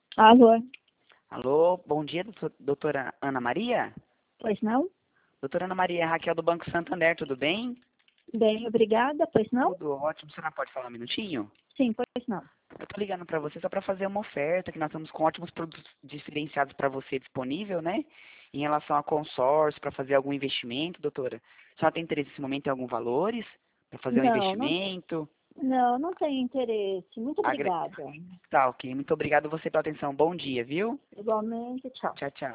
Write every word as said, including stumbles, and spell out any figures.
Alô? Alô, bom dia, doutor- doutora Ana Maria? Pois não? Doutora Ana Maria, é Raquel do Banco Santander, tudo bem? Bem, obrigada. Pois não? Tudo ótimo, você não pode falar um minutinho? Sim, pois não. Eu tô ligando para você só para fazer uma oferta, que nós estamos com ótimos produtos diferenciados para você disponível, né? Em relação a consórcio, para fazer algum investimento, doutora. Só tem interesse nesse momento em alguns valores? Para fazer um Não, não, investimento? não, não tenho interesse. Muito Agre... obrigada. Tá, ok. Muito obrigado você pela atenção. Bom dia, viu? Igualmente, tchau. Tchau, tchau.